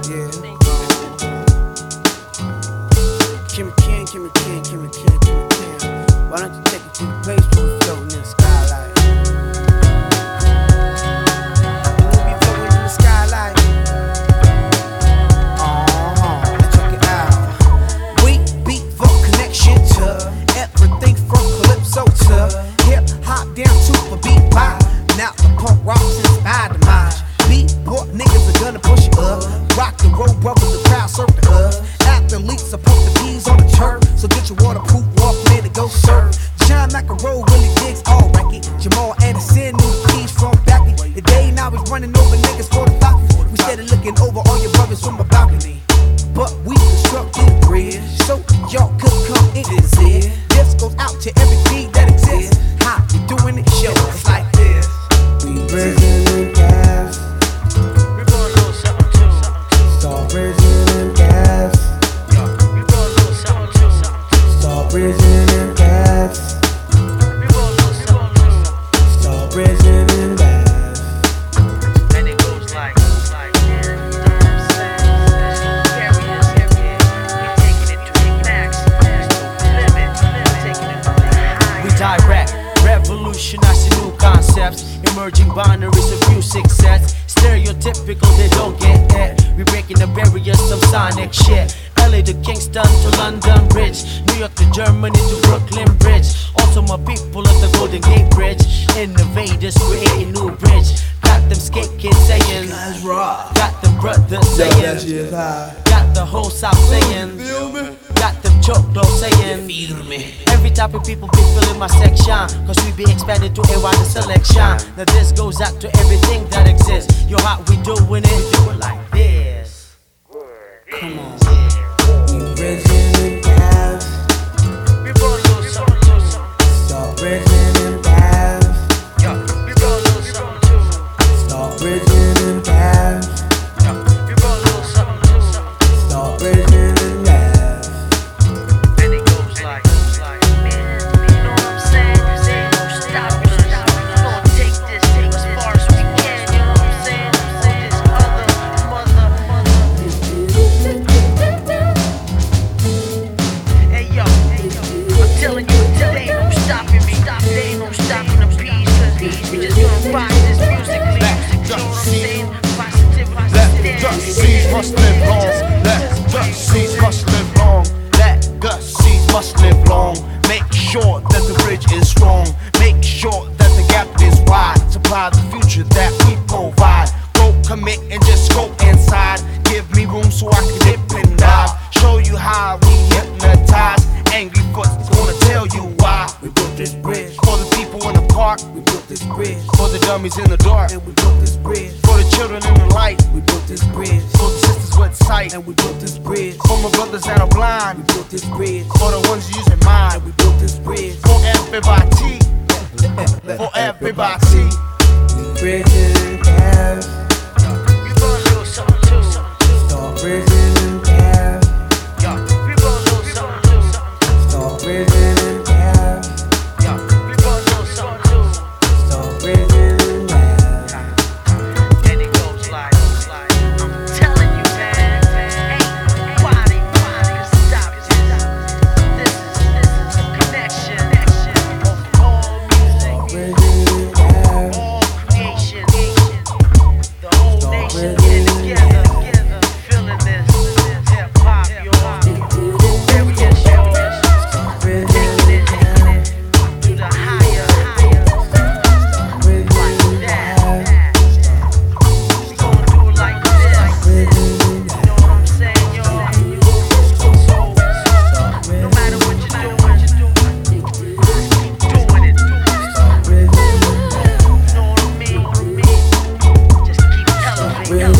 Yeah. Kimmy King, Kimmy King, Kimmy King, Kimmy King. Why don't you take it to the place where we floating in the skylight? We'll be floating in the skylight. Check it out. We beat for connection to everything from calypso to hip hop down to the beat pop. Now the punk rocks inspired the mind. Beatport niggas are gonna push it up. Rock and roll brothers, the crowd surf the us. Athletes support the P's on the turf. So get your waterproof Walkman to go surf. John McEnroe really digs all record. Jamal Anderson knew the keys from back in the day. Now he's running over niggas for the pockets. We started looking over all your brothers from a balcony. But we constructed a bridge so y'all could come in and see. This goes out to every beat that exists. How you doing it? Show us like this. We bridging the gas. We roll a little something too. Start bridging the gas. We roll a little something too. Start bridging the gas. We roll a little something too. Start bridging the gas. And it goes like, yeah, you know what I'm saying? Areas, we taking it to the max. There's no limit. Taking it to the high. We direct, revolutionize new concepts, emerging boundaries of music sets. Stereotypical, they don't get it. We breaking the barriers of sonic shit. LA to Kingston to London Bridge, New York to Germany to Brooklyn Bridge. Also my people at the Golden Gate Bridge, innovators creating new bridge. Got them skate kids saying, got them brothers saying, got the whole South saying, got them choclo saying, feel me. Every type of people be feeling my section, cause we be expanded to a wider selection. Now this goes out to everything that exists. Yo, how we doing it? Do it like this. Come on. We bridging the gas. We roll a little something too. Start bridging the gas. We roll a little something too. Start bridging the gas. We roll a little something too. Start bridging the gas. And it goes like, you know what I'm saying? Say no stop, we gonna take this as far as we can. You know what I'm saying? This other mother. Hey yo, I'm telling you, they ain't no stopping me. They ain't no stopping the peace, cause we just gonna find this musically. You know what I'm saying? Let Gus Seeds must live long. Let Gus Seeds must live long. Let Gus Seeds must live long. Make sure that the bridge is strong. Make sure that the gap is wide. Supply the future that we provide. Go commit and just go inside. Give me room so I can dip and dive. Show you how we hypnotize. Angry Foot's gonna tell you why. We built this bridge. For the people in the park, We built this bridge. for the dummies in the dark, And we built this bridge. for the children in the light, We built this bridge. for the sisters with sight, And we built this bridge. for my brothers that are We blind, built this bridge. for the ones using mind, And we built this bridge. for everybody, for everybody. We bridging the gas. We roll a little something too. Start bridging the gas. We roll a little something too. Start bridging the gas. We roll a little something too. Start bridging the gas. And it goes like, I'm telling you, man, ain't nobody can stop this. This is a connection of all music, Bridging the gas. all creation, the whole nation getting together, feeling this hip hop, yo. Various shows, Bridging taking the it gas. to the higher, Bridging the like gas. that. We gon' do it like this. Bridging the You know what I'm saying, yo? So, no matter what you're doing, just keep doing it. bridging the You know what I mean? Just keep elevating.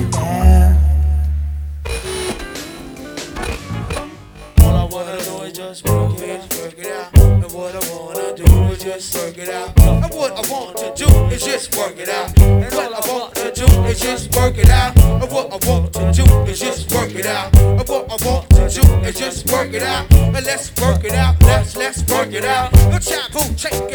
All I wanna do is just work it out. And what I wanna do is just work it out. And what I want to do is just work it out. And what I want to do is just work it out. And what I want to do is just work it out. And what I want to do is just work it out. And let's work it out. Let's work it out. No taboo, check